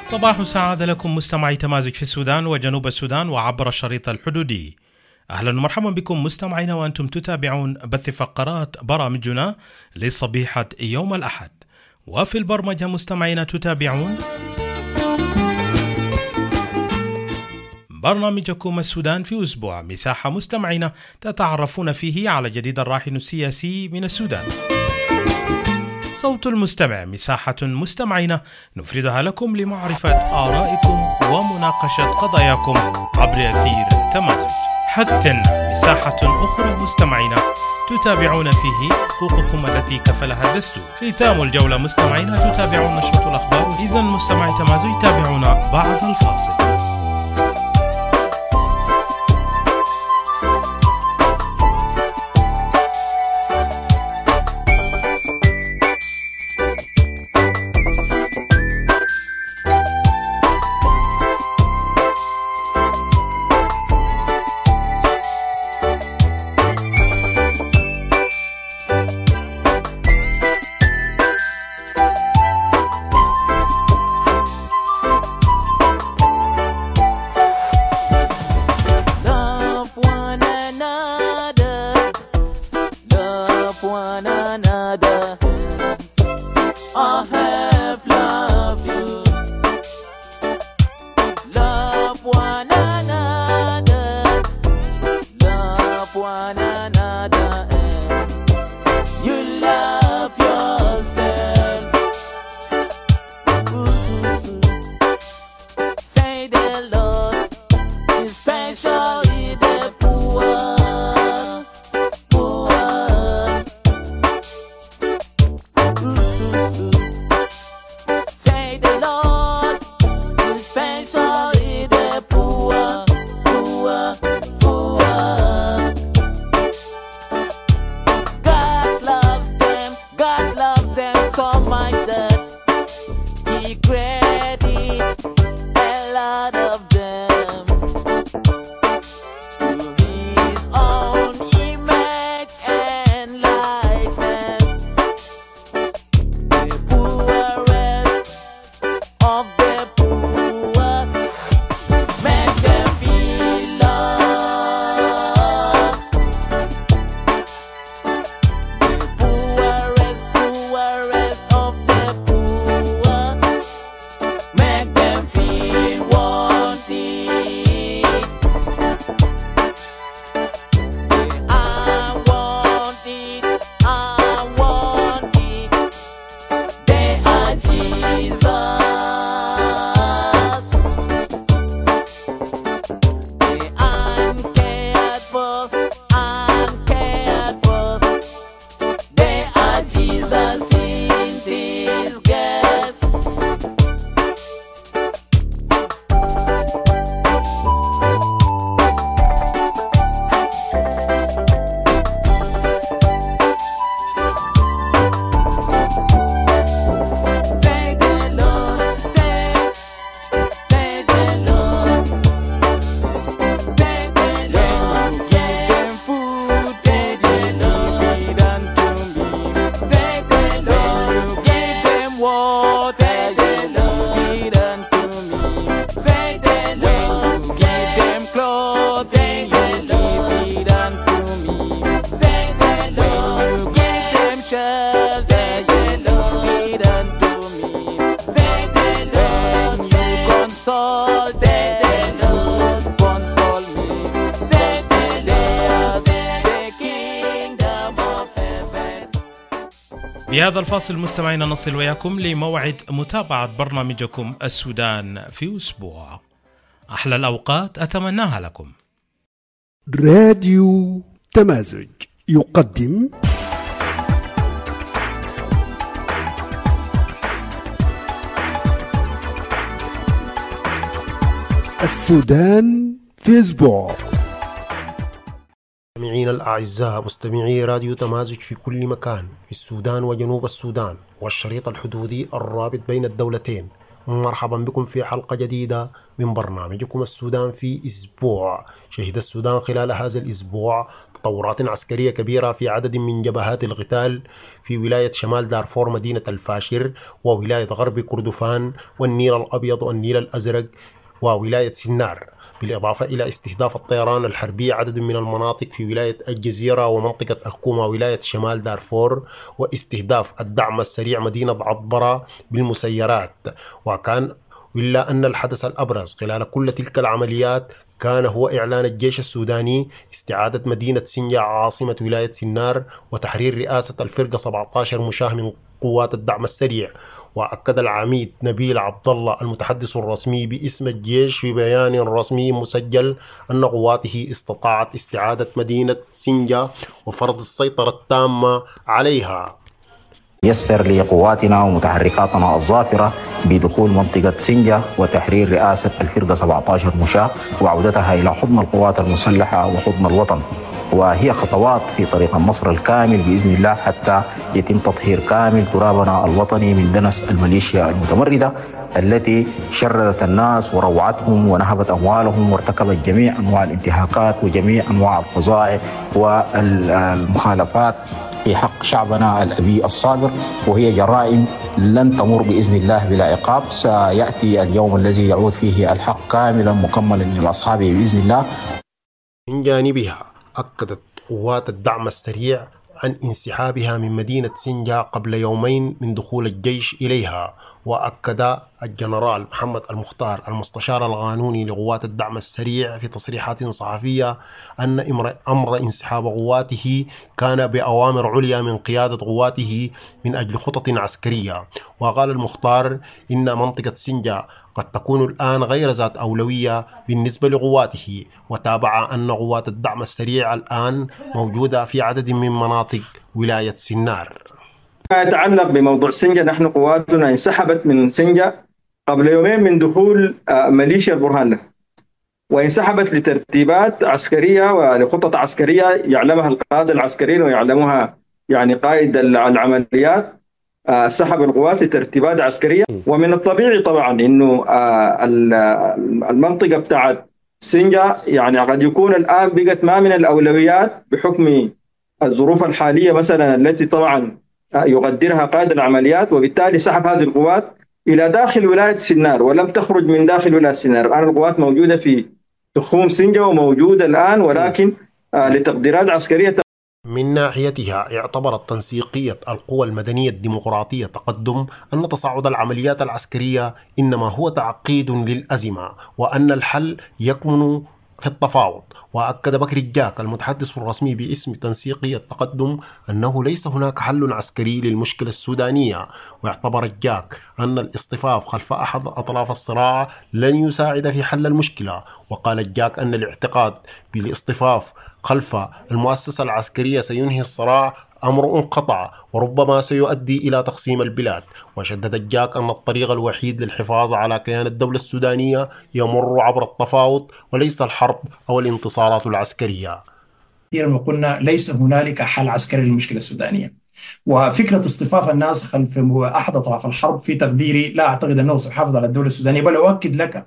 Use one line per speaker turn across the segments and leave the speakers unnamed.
صباح سعادة لكم مستمعي تمازج في السودان وجنوب السودان وعبر الشريط الحدودي. أهلا ومرحبا بكم مستمعينا وأنتم تتابعون بث فقرات برامجنا لصبيحة يوم الأحد. وفي البرمجة مستمعينا تتابعون برنامجكم السودان في أسبوع، مساحة مستمعينا تتعرفون فيه على جديد الراهن السياسي من السودان. صوت المستمع، مساحة مستمعينا نفردها لكم لمعرفة آرائكم ومناقشة قضاياكم عبر أثير تمازج. حتى مساحة أخرى مستمعينا تتابعون فيه حقوقكم التي كفلها الدستور. ختام الجولة مستمعينا تتابعون نشرة الأخبار. إذن مستمعي تمازج تابعونا بعد الفاصل. بهذا الفاصل مستمعينا نصل وياكم لموعد متابعة برنامجكم السودان في أسبوع. أحلى الأوقات أتمناها لكم.
راديو تمازج يقدم السودان في أسبوع.
مستمعينا الأعزاء، مستمعي راديو تمازج في كل مكان في السودان وجنوب السودان والشريط الحدودي الرابط بين الدولتين، مرحبا بكم في حلقة جديدة من برنامجكم السودان في أسبوع. شهد السودان خلال هذا الأسبوع تطورات عسكرية كبيرة في عدد من جبهات القتال في ولاية شمال دارفور مدينة الفاشر، وولاية غرب كردفان، والنيل الأبيض والنيل الأزرق، وولاية سنار، بالإضافة إلى استهداف الطيران الحربي عدد من المناطق في ولاية الجزيرة ومنطقة أخكومة ولاية شمال دارفور، واستهداف الدعم السريع مدينة عطبرة بالمسيرات. إلا أن الحدث الأبرز خلال كل تلك العمليات كان هو إعلان الجيش السوداني استعادة مدينة سنجا عاصمة ولاية سنار وتحرير رئاسة الفرقة 17 مشاة من قوات الدعم السريع. وأكد العميد نبيل عبد الله المتحدث الرسمي باسم الجيش في بيان رسمي مسجل أن قواته استطاعت استعادة مدينة سنجا وفرض السيطرة التامة عليها.
يسر لقواتنا ومتحركاتنا الظافرة بدخول منطقة سنجا وتحرير رئاسة الفرقة 17 مشاة وعودتها إلى حضن القوات المسلحة وحضن الوطن، وهي خطوات في طريق النصر الكامل بإذن الله حتى يتم تطهير كامل ترابنا الوطني من دنس الميليشيا المتمردة التي شردت الناس وروعتهم ونهبت أموالهم وارتكبت جميع أنواع الانتهاكات وجميع أنواع الفظائع والمخالفات في حق شعبنا الأبي الصابر، وهي جرائم لن تمر بإذن الله بلا عقاب. سيأتي اليوم الذي يعود فيه الحق كاملا مكملا لأصحابه بإذن الله.
من جانبها أكدت قوات الدعم السريع عن انسحابها من مدينة سنجا قبل يومين من دخول الجيش إليها. وأكد الجنرال محمد المختار المستشار القانوني لقوات الدعم السريع في تصريحات صحفية أن أمر انسحاب قواته كان بأوامر عليا من قيادة قواته من أجل خطط عسكرية. وقال المختار إن منطقة سنجا قد تكون الآن غير ذات أولوية بالنسبة لقواته، وتابع أن قوات الدعم السريع الآن موجودة في عدد من مناطق ولاية سنار.
ما يتعلق بموضوع سنجا، نحن قواتنا انسحبت من سنجا قبل يومين من دخول ميليشيا البرهان له، وانسحبت لترتيبات عسكرية ولخطط عسكرية يعلمها القادة العسكريين ويعلمها يعني قائد العمليات. سحب القوات لترتيبات عسكرية، ومن الطبيعي طبعا انه المنطقة بتاعت سنجا يعني قد يكون الآن بقت ما من الأولويات بحكم الظروف الحالية مثلا التي طبعا يقدرها قائد العمليات، وبالتالي سحب هذه القوات إلى داخل ولاية سنار ولم تخرج من داخل ولاية سنار. الآن القوات موجودة في تخوم سنجا وموجودة الآن، ولكن لتقديرات عسكرية.
من ناحيتها اعتبرت تنسيقية القوى المدنية الديمقراطية تقدم أن تصاعد العمليات العسكرية إنما هو تعقيد للأزمة، وأن الحل يكمن في التفاوض. وأكد بكر الجاك المتحدث الرسمي باسم تنسيقية التقدم أنه ليس هناك حل عسكري للمشكلة السودانية. واعتبر الجاك أن الاصطفاف خلف أحد أطراف الصراع لن يساعد في حل المشكلة. وقال الجاك أن الاعتقاد بالاصطفاف خلف المؤسسة العسكرية سينهي الصراع أمر قطع وربما سيؤدي إلى تقسيم البلاد. وشدد الجاك أن الطريق الوحيد للحفاظ على كيان الدولة السودانية يمر عبر التفاوض وليس الحرب أو الانتصارات العسكرية.
كثيرا ما قلنا ليس هنالك حل عسكري للمشكلة السودانية، وفكرة اصطفاف الناس خلف أحد أطراف الحرب في تقديري لا أعتقد أنه سيحافظ على الدولة السودانية، بل أؤكد لك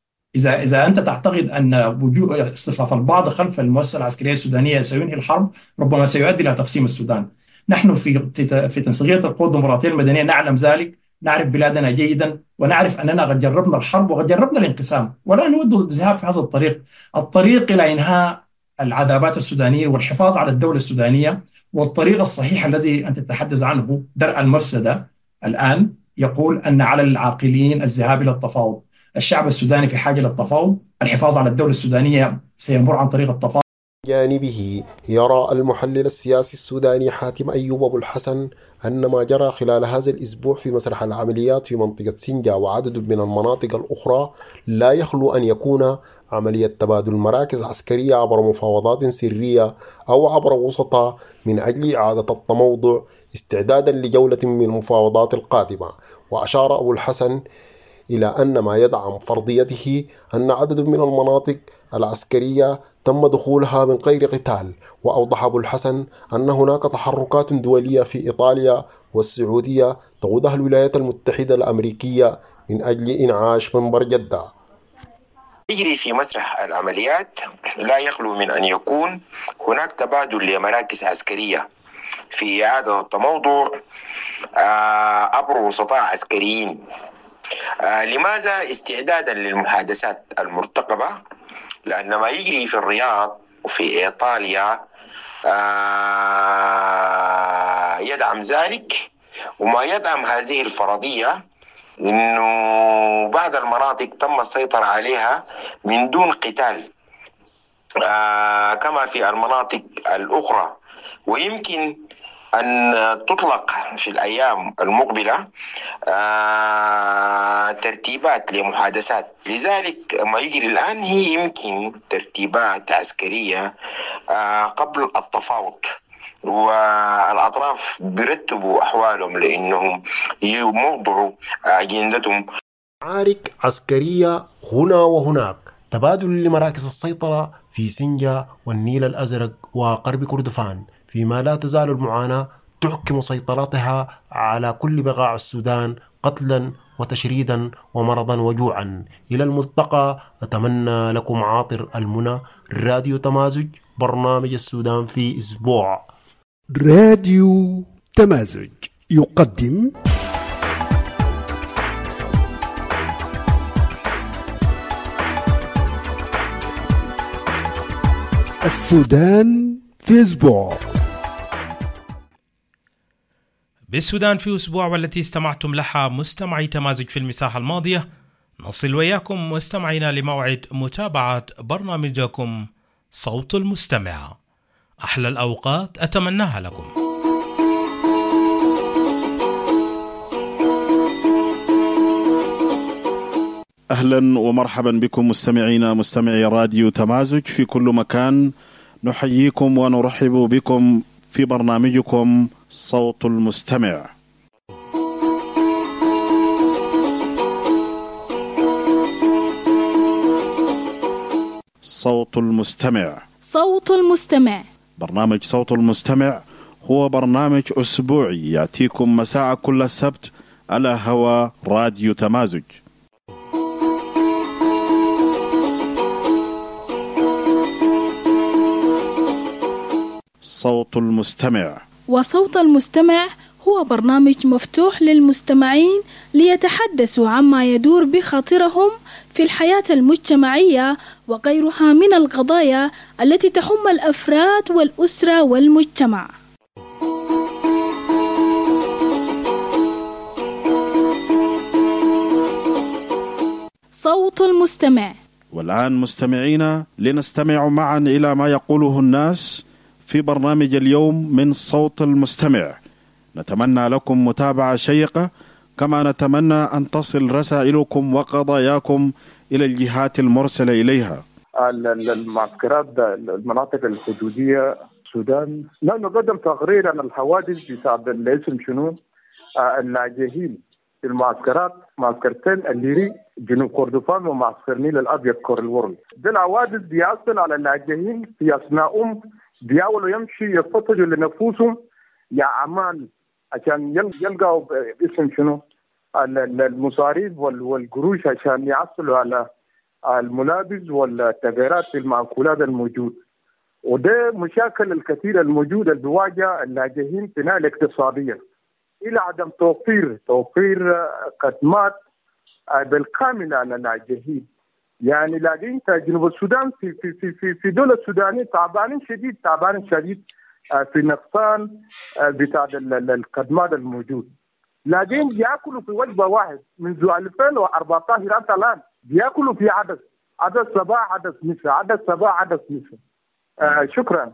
إذا أنت تعتقد أن وجود اصطفاف البعض خلف المؤسسة العسكرية السودانية سينهي الحرب ربما سيؤدي إلى تقسيم السودان. نحن في تنسيقية القوى الديمقراطية المدنية نعلم ذلك، نعرف بلادنا جيدا، ونعرف أننا قد جربنا الحرب وقد جربنا الانقسام، ولا نود الذهاب في هذا الطريق إلى إنهاء العذابات السودانية والحفاظ على الدولة السودانية. والطريق الصحيح الذي أنت تتحدث عنه درء المفسدة الآن يقول أن على العاقلين الذهاب إلى التفاوض. الشعب السوداني في حاجة للتفاوض، الحفاظ على الدولة السودانية سيمر عن طريق التفاوض.
جانبه يرى المحلل السياسي السوداني حاتم أيوب أبو الحسن أن ما جرى خلال هذا الأسبوع في مسرح العمليات في منطقة سنجا وعدد من المناطق الأخرى لا يخلو أن يكون عملية تبادل مراكز عسكرية عبر مفاوضات سرية أو عبر وسطاء من أجل إعادة التموضع استعدادا لجولة من المفاوضات القادمة. وأشار أبو الحسن إلى أن ما يدعم فرضيته أن عدد من المناطق العسكرية تم دخولها من غير قتال. وأوضح أبو الحسن أن هناك تحركات دولية في إيطاليا والسعودية تقودها الولايات المتحدة الأمريكية من أجل إنعاش منبر جدة.
يجري في مسرح العمليات لا يخلو من أن يكون هناك تبادل لمراكز عسكرية في إعادة التموضع عبر وسطاء عسكريين. لماذا؟ استعدادا للمحادثات المرتقبة، لأن ما يجري في الرياض وفي إيطاليا يدعم ذلك، وما يدعم هذه الفرضية إنه بعض المناطق تم السيطرة عليها من دون قتال كما في المناطق الأخرى، ويمكن أن تطلق في الأيام المقبلة ترتيبات لمحادثات. لذلك ما يجري الآن هي يمكن ترتيبات عسكرية قبل التفاوض، والأطراف بيرتبوا أحوالهم لأنهم يوضعوا أجندتهم.
معارك عسكرية هنا وهناك، تبادل لمراكز السيطرة في سنجا والنيل الأزرق وقرب كردفان، فيما لا تزال المعاناة تحكم سيطرتها على كل بقاع السودان قتلا وتشريدا ومرضا وجوعا. إلى الملتقى، أتمنى لكم عاطر المنى. راديو تمازج، برنامج السودان في أسبوع.
راديو تمازج يقدم السودان في أسبوع.
بالسودان في أسبوع، والتي استمعتم لها مستمعي تمازج في المساحة الماضية، نصل وياكم مستمعينا لموعد متابعة برنامجكم صوت المستمع. أحلى الأوقات أتمناها لكم.
أهلا ومرحبا بكم مستمعي راديو تمازج في كل مكان. نحييكم ونرحب بكم في برنامجكم صوت المستمع. صوت المستمع.
صوت المستمع.
برنامج صوت المستمع هو برنامج أسبوعي يأتيكم مساء كل سبت على هوا راديو تمازج. صوت المستمع.
وصوت المستمع هو برنامج مفتوح للمستمعين ليتحدثوا عما يدور بخاطرهم في الحياة المجتمعية وغيرها من القضايا التي تهم الأفراد والأسرة والمجتمع. صوت المستمع.
والآن مستمعينا، لنستمع معا إلى ما يقوله الناس في برنامج اليوم من صوت المستمع. نتمنى لكم متابعة شيقة، كما نتمنى أن تصل رسائلكم وقضاياكم إلى الجهات المرسلة إليها.
المعسكرات المناطق الحدودية السودان، نقدم تقرير عن الحوادث بسبب الاسم شنو اللاجئين في المعسكرات، معسكرتين الليري جنوب كردفان ومعسكر نيل الأبيض كورلورل. دي الحوادث بيحصل على اللاجئين في أثناءهم بيحاولوا يمشي يفتشوا لنفوسهم يا أمان عشان يلقوا اسم شنو المصاريف والقروش عشان يحصلوا على الملابس والتغييرات في المأكولات الموجود. وده مشاكل الكثير الموجودة اللي بيواجه اللاجئين في الناحية الاقتصادية، إلى عدم توفير خدمات بالكامل على اللاجئين. يعني لاجئين جنوب السودان في دولة السودانية تعبانين شديد في نقصان بتاع الخدمات الموجود. لاجئين بياكلوا في وجبة واحد منذ 2014 حتى الآن، بياكلوا في عدد صباح عدد مساء. شكرا.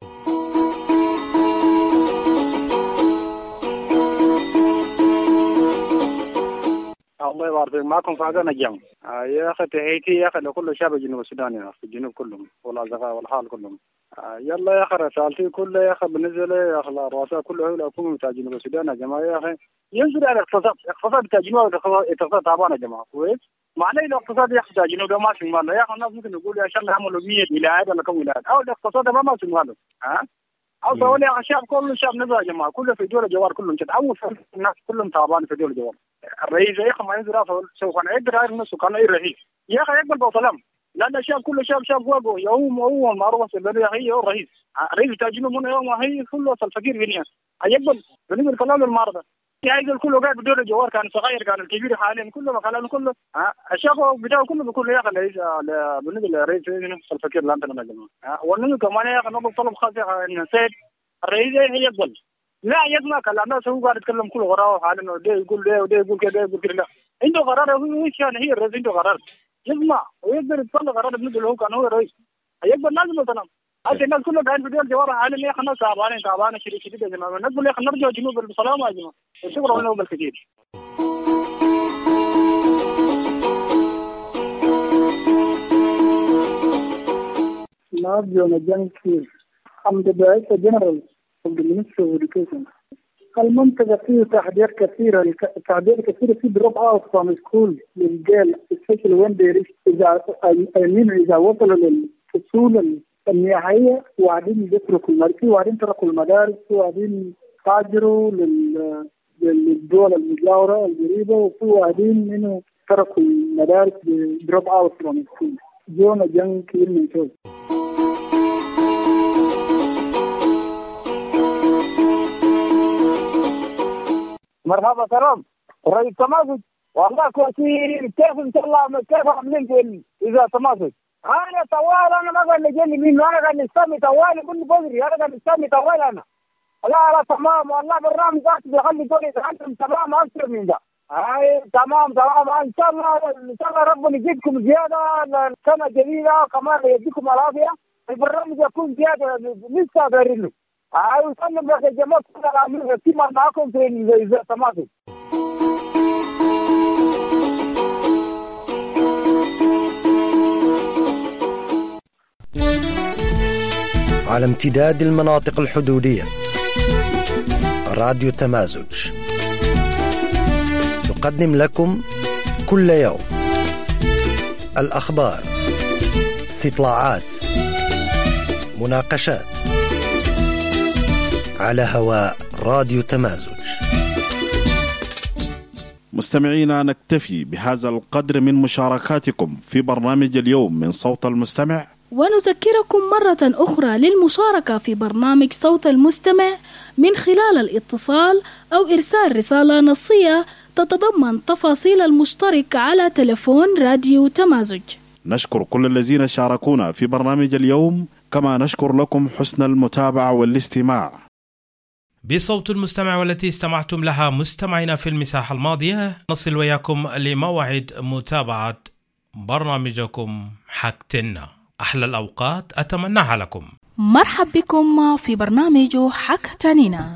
الله يبارك معكم فاضل نجم. يا أخي تحياتي يا أخي لكل شعب جنوب السودان، في الجنوب كلهم والأصدقاء والحال كلهم. يلا يا أخي رسالتي كلها يا أخي بالنسبة لي يا أخي الرؤساء كلها ولا الحكومة بتاع جنوب السودان يا جماعة. يا أخي ينزل على الاقتصاد بتاع جنوب، الاقتصاد تعبان يا جماعة كويس. ما عليه الاقتصاد يا أخي بتاع جنوب ده ما في ماله يا أخي. الناس ممكن يقول يا شغله عملوا 100 ولايات ولا كم ولايات، أو الاقتصاد ما في ماله أو سوالي يا أخي. الشعب كله نزل يا جماعة، كله في دولة جوار كلهم كده، أو الناس كلهم تعبان في دولة جوار. الرئيس يا اخي ما ينزل راسه سوف يقدر يعرف نفسه كان اي رئيس يا اخي يقبل بسلام، لان الشعب كله شاب فوقه يوم هو معروف الذي هي هو الرئيس تاجينه من يوم هي كله الفقير في الناس يقبل بالنسبه لكلام المعارضه يا كله قاعد بدور الجوار كان صغير كان الكبير حاليا كله كلام كله الشعب بتاعه كله بيقول يا اخي بالنسبه للرئيس الفقير لا عندنا يا جماعه والنبي كمان يا اخي نقول طلب خاص ان سيد الرئيس يقبل لا يسمع كلام الناس هو قاعد يتكلم كله وراه حاليا ده يقول ده وده يقول كده يقول كده لا عنده قرار هو كان هي الرئيس عنده قرار يسمع ويقدر يطلع قرار بالنسبه له كان هو الرئيس يقبل لازم مثلا هذه الناس كلها قاعد بدون جوار حاليا يا اخي الناس تعبانه شديد يا جماعه نقول يا اخي نرجع جنوب بالسلامه يا جماعه شكرا لكم بالكثير.
نرجو مجان كثير الحمد لله جنرال of the Ministry of Education. المنطقة فيه تحديات كثيرة في drop out from school للرجال especially when they reach إذا وصلوا للفصول النهائية وبعدين يتركوا المدارس وبعدين تركوا المدارس وبعدين تاجروا للدول المجاورة القريبة وبعدين منه تركوا المدارس drop out from school. جونا جن كثير من شوي.
مرحبا كرم رئيس تماسك والله كويسين كيف ان شاء الله كيف عاملين اذا تماسك انا طوال انا ما قال لي مين انا قاعد نستمي طوال كل بدري انا قاعد نستمي طوال انا لا تمام والله برنامج ذاك بيخلي دول يتعلم تمام اكثر من ده هاي تمام ان شاء الله ربنا يجيبكم زياده السنه الجديده كمان يديكم العافيه البرنامج يكون زياده لسه دايرين له وسلم لك الجماعة كلها كما معكم في التماسك.
على امتداد المناطق الحدودية راديو تمازج يقدم لكم كل يوم الأخبار، استطلاعات، مناقشات على هواء راديو تمازج.
مستمعينا نكتفي بهذا القدر من مشاركاتكم في برنامج اليوم من صوت المستمع،
ونذكركم مرة أخرى للمشاركة في برنامج صوت المستمع من خلال الاتصال أو إرسال رسالة نصية تتضمن تفاصيل المشترك على تلفون راديو تمازج.
نشكر كل الذين شاركونا في برنامج اليوم، كما نشكر لكم حسن المتابعة والاستماع.
بصوت المستمع والتي استمعتم لها مستمعينا في المساحة الماضية، نصل وياكم لموعد متابعة برنامجكم حكتنا. أحلى الأوقات أتمناها لكم.
مرحب بكم في برنامج حكتنينا.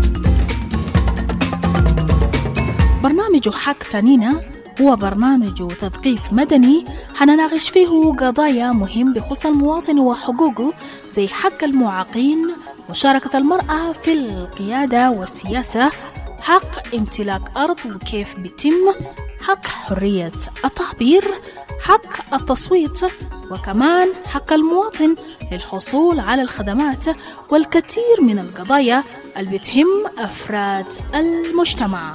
برنامج حكتنينا هو برنامج تثقيف مدني حنناقش فيه قضايا مهم بخصوص المواطن وحقوقه، زي حق المعاقين، مشاركة المرأة في القيادة والسياسة، حق امتلاك أرض وكيف بيتم، حق حرية التعبير، حق التصويت، وكمان حق المواطن للحصول على الخدمات، والكثير من القضايا اللي بتهم أفراد المجتمع.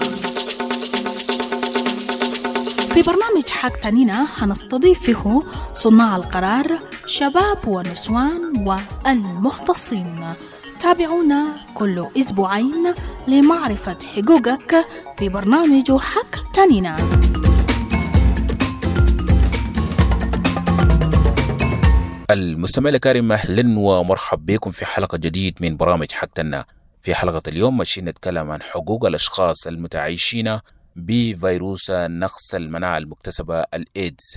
في برنامج حكتنينا هنستضيف فيه صناع القرار، شباب ونسوان والمختصين. تابعونا كل أسبوعين لمعرفة حقوقك في برنامج حكتنينا.
المستمع الكريم، أهلا ومرحب بكم في حلقة جديد من برامج حكتنا. في حلقة اليوم ماشيين نتكلم عن حقوق الأشخاص المتعايشين بفيروس نقص المناعة المكتسبة الإيدز.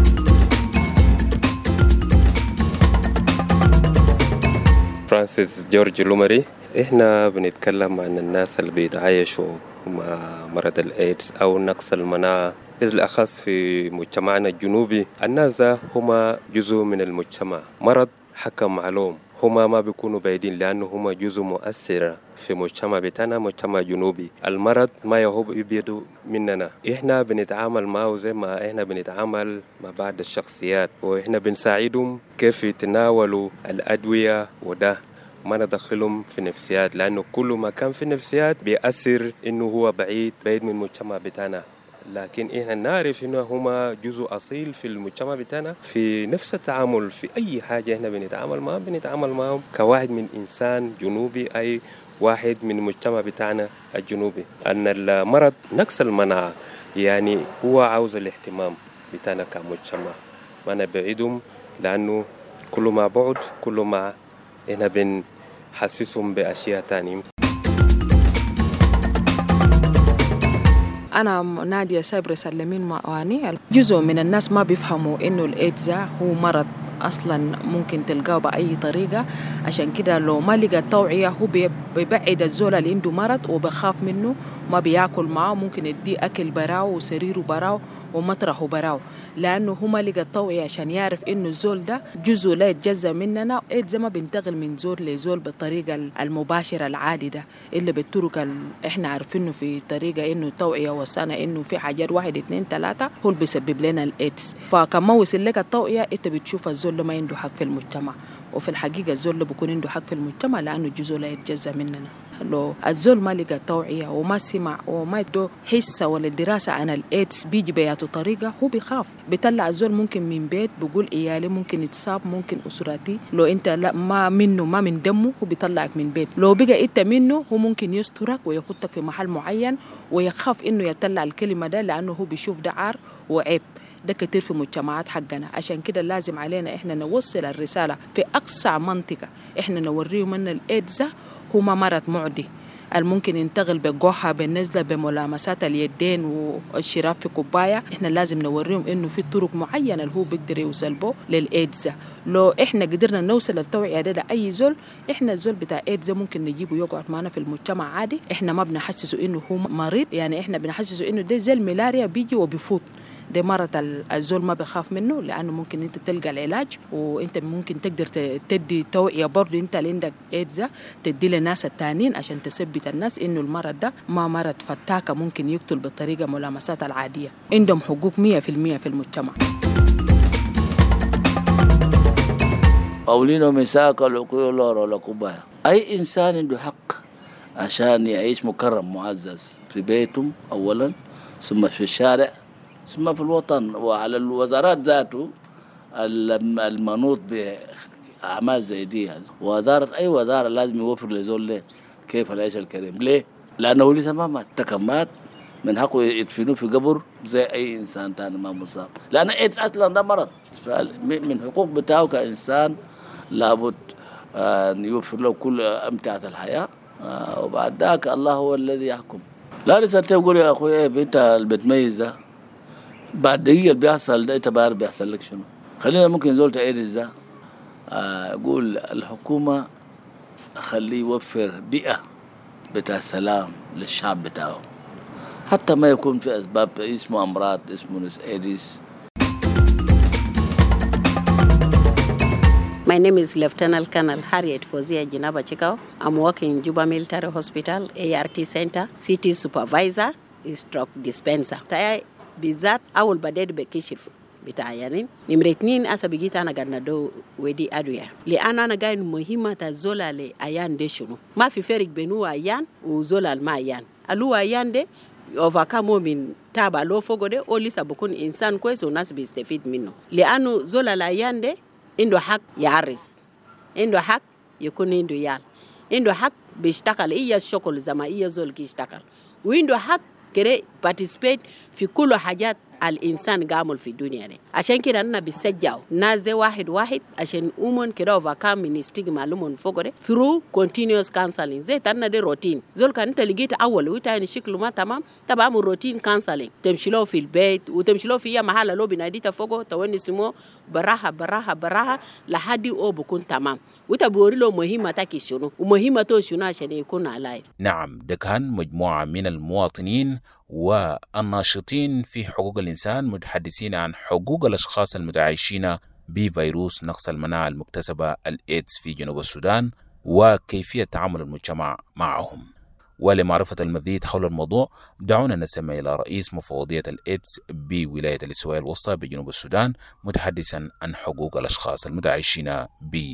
فرانسيس جورج لومري. إحنا بنتكلم عن الناس اللي بيتعايشوا مع مرض الإيدز أو نقص المناعة، بالأخص في مجتمعنا الجنوبي. الناس هم جزء من المجتمع، مرض حكم معلوم، هما ما بيكونوا بعيدين لأنه هما جزء مؤثر في مجتمع بتاعنا، مجتمع جنوبي. المرض ما يهوب يبيدو مننا، إحنا بنتعامل معه زي ما إحنا بنتعامل مع بعض الشخصيات، وإحنا بنساعدهم كيف يتناولوا الأدوية وده. ما ندخلهم في نفسيات، لأنه كل ما كان في نفسيات بيأثر إنه هو بعيد من المجتمع بتاعنا. لكن إحنا نعرف إنه هما جزء أصيل في المجتمع بتاعنا، في نفس التعامل في أي حاجة إحنا بنتعامل معهم كواحد من إنسان جنوبي، أي واحد من المجتمع بتاعنا الجنوبي. أن المرض نقص المناعة يعني هو عاوز الاهتمام بتاعنا كمجتمع، ما نبعدهم، لأنه كل ما بعد كل ما إحنا بنحسسهم بأشياء تانية.
أنا نادية سابر سلمين معواني. جزء من الناس ما بيفهموا إنه الإيدز هو مرض أصلاً ممكن تلقاه بأي طريقة، عشان كده لو ما لقى التوعية هو بيبعد الزول اللي عنده مرض وبخاف منه، ما بيأكل معه، ممكن يديه أكل براو وسريره براو ومطرحه براو، لأنه هو ما لقى التوعية عشان يعرف إنه الزول ده جزء لا يتجزأ مننا. إيدز ما بينتقل من زول لزول بالطريقة المباشرة العادي ده، إلا بالطرق إحنا عارفينه في طريقة إنه التوعية وصانا إنه في حاجات 1 2 3 هو اللي بيسبب لنا الإيدز. فكما وصل لك التوعية أنت بتشوف الزول ما عنده حق في المجتمع، وفي الحقيقة الزول بيكون عنده حق في المجتمع لأنه جزء لا يتجزأ مننا. لو الزول ما لقى توعية وما سمع وما يدو حصة ولا دراسة عن الإيدز بيجي بياته طريقة، هو بيخاف، بيطلع الزول ممكن من بيت بيقول عيالي ممكن يتصاب، ممكن أسرتي. لو أنت لا ما منه ما من دمه هو بيطلعك من بيت، لو بقى أنت منه هو ممكن يسترك ويخطك في محل معين ويخاف إنه يطلع الكلمة ده لأنه هو بيشوف ده عار وعيب. ده كتير في مجتمعات حقنا، عشان كده لازم علينا إحنا نوصل الرسالة في أقصى منطقة، إحنا نوريهم أن الإيدز هو مرض معدي الممكن ينتقل بجوحة بالنزلة بملامسات اليدين والشراب في كوباية. إحنا لازم نوريهم إنه في طرق معينة اللي هو بيقدر يوصل به للإيدز. لو إحنا قدرنا نوصل التوعية ده لأي زول، إحنا الزول بتاع إيدز ممكن نجيبه يقعد معنا في المجتمع عادي، إحنا ما بنحسسه إنه هو مريض، يعني إحنا بنحسسه إنه ده زي الملاريا بيجي وبيفوت. ده مرض الزول ما بخاف منه، لأنه ممكن أنت تلقى العلاج، وأنت ممكن تقدر تدي توعية برضو أنت اللي عندك إيدز تدي للناس التانيين عشان تثبت الناس إنه المرض ده ما مرض فتاكة ممكن يقتل بالطريقة ملامسات العادية. عندهم حقوق 100% في المجتمع.
أولينا مساك العقول ولا كوباية. أي إنسان عنده حق عشان يعيش مكرم معزز في بيته أولا، ثم في الشارع، ثم في الوطن، وعلى الوزارات ذاته المنوط بأعمال زي دي. وزارة أي وزارة لازم يوفر لزول كيف العيش الكريم. ليه؟ لأنه لسه ما مات، تكمات من حقه يدفنوه في قبر زي أي إنسان تاني ما مصاب، لأن إيدز أصلا ده مرض. من حقوق بتاعه كإنسان لابد أن يوفر له كل أمتعة الحياة، وبعد ذاك الله هو الذي يحكم. لا لسه تقول يا أخوي أنت اللي بتميز ده بعد دقيقة بيحصل ده، تبار بيحصل لك شنو؟ خلينا ممكن زول تعيرز ده أقول الحكومة خليه يوفر بيئة بتاع سلام للشعب بتاعه، حتى ما يكون في أسباب اسمه أمراض اسمه نس إيديس.
My name is Lieutenant Colonel Harriet Fozia Jinaba Chikao. I'm working in Juba Military Hospital, ART Center, CT Supervisor, Stroke Dispenser. بالذات أول بدأت بكشف بتاعينين نمرتنين أسا بيجيت أنا قاعد ندو ودي أدوية، لأن أنا قاعد مهمة تزولا لأيان دي شنو، ما في فرق بينو أيان وزولا الما أيان. ألو أيان دي overcome من تابع لو فوق ده أو لسه بكون إنسان كويس والناس بيستفيد منه، لأنه زولا الأيان دي عنده حق يعرس، عنده حق يكون عنده يال، عنده حق بيشتغل إيه الشغل زي ما إيه زول يشتغل، وعنده حق كده participate في كل حاجات الإنسان قامل في الدنيا دي. عشان كده أنا بسجّاو ناس دي واحد عشان أمون كده overcome من stigma لمن فوق ده through continuous counseling. زي تانا دي روتين زول كان انت لقيت أول ويتاني شكله ما تمام تبقى من روتين counseling، تمشيلو في البيت وتمشيلو في أي محل لو بناديتا فوقه تواني سمو براحة لحد أو بكون تمام، وتبوري له مهمة تاكي شنو ومهمته شنو عشان يكون على.
نعم، ده كان مجموعة من المواطنين والناشطين في حقوق الإنسان متحدثين عن حقوق الأشخاص المتعايشين بفيروس نقص المناعة المكتسبة الإيدز في جنوب السودان وكيفية تعامل المجتمع معهم. ولمعرفة المزيد حول الموضوع دعونا نستمع إلى رئيس مفوضية الإيدز بولاية الاستواء الوسطى بجنوب السودان متحدثا عن حقوق الأشخاص المتعايشين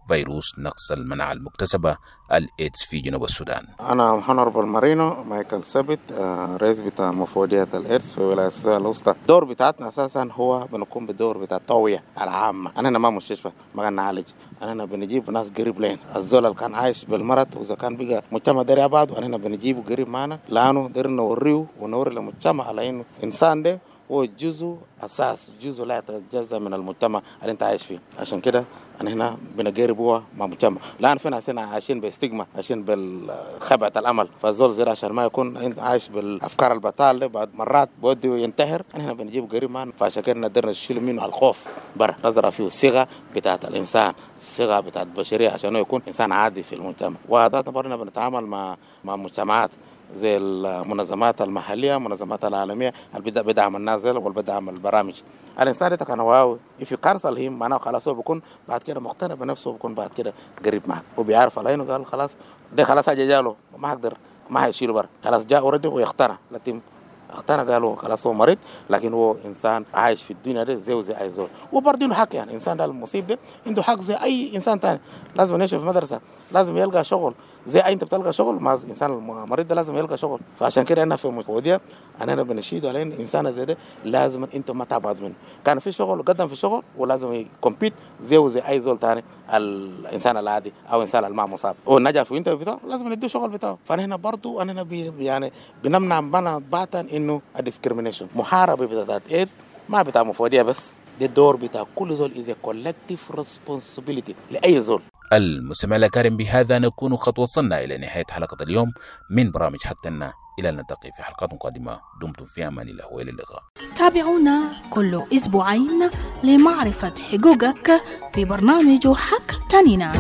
فيروس نقص المناعة المكتسبة الإيدز في جنوب السودان.
أنا هونربل مارينو مايكل سبت، رئيس بتاع مفوضية الإيدز في ولاية السودان الوسطى. الدور بتاعتنا أساسا هو بنقوم بالدور بتاع التوعية العامة. أنا ما مستشفى ما نعالج، أنا بنجيب ناس قريب لين الزول اللي كان عايش بالمرض، وإذا كان بقى مجتمع دري بعض وأنا بنجيبه قريب معنا، لأنه درنا نوريه ونوري المجتمع على إنه إنسان ده هو جزء أساس، جزء لا يتجزأ من المجتمع اللي أنت عايش فيه. عشان كده أنا هنا بنقربه مع مجتمع، لأن في ناس هنا عايشين باستجمة، عايشين بالخبعة الأمل، فالزول زي عشان ما يكون عايش بالأفكار البطالة بعد مرات بودي ينتحر، أنا هنا بنجيبه قريب معنا. فعشان كده نقدر نشيل منه الخوف برا، نظرة فيه الصيغة بتاعت الإنسان، الصيغة بتاعت البشرية عشان يكون إنسان عادي في المجتمع. وهذا طبعا بنتعامل مع مجتمعات زي المنظمات المحلية، المنظمات العالمية اللي بدعم النازل والبدعم البرامج. الإنسان ده كان واو if you cancel him معناه خلاص هو بيكون بعد كده مقتنع بنفسه، بيكون بعد كده قريب معك وبيعرف على إنه قال خلاص ده خلاص حاجة جاله ما هقدر ما هيشيله برا، خلاص جاء ورد ويقتنع، لكن اقتنع قالوا خلاص هو مريض لكن هو إنسان عايش في الدنيا ده زي أي زول، وبرضه له حق. يعني إنسان ده المصيب ده عنده حق زي أي إنسان تاني، لازم يمشي في مدرسة، لازم يلقى شغل زي أي أنت بتلقى شغل، مع إنسان المريض ده لازم يلقى شغل. فعشان كده أنا في مفوضية أنا بنشيد على إن إنسان زي ده لازم أنت ما تبعد منه، كان في شغل وقدم في شغل ولازم يكمبيت زي أي زول تاني، الإنسان العادي أو إنسان اللي ما مصاب هو نجح في إنترفيو بتاعه لازم نديه شغل بتاعه. فأنا هنا برضه أنا يعني بنمنع بنا باتا إنه الديسكريمينيشن، محاربة بتاعت إيدز ما بتاع مفوضية بس، ده الدور بتاع كل زول is a collective responsibility لأي زول.
المستمع الكريم، بهذا نكون قد وصلنا إلى نهاية حلقة اليوم من برامج حقنا. إلى أن نلتقي في حلقات قادمة، دمتم في أمان الله وإلى اللقاء.
تابعونا كل أسبوعين لمعرفة حقوقك في برنامج حقتنا.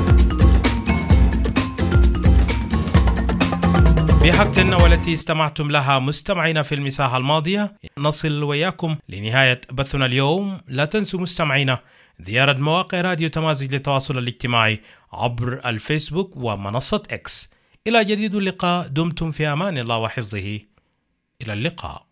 بحقتنا والتي استمعتم لها مستمعينا في المساحة الماضية، نصل وياكم لنهاية بثنا اليوم. لا تنسوا مستمعينا زيارة مواقع راديو تمازج للتواصل الاجتماعي عبر الفيسبوك ومنصة إكس. إلى جديد اللقاء، دمتم في أمان الله وحفظه. إلى اللقاء.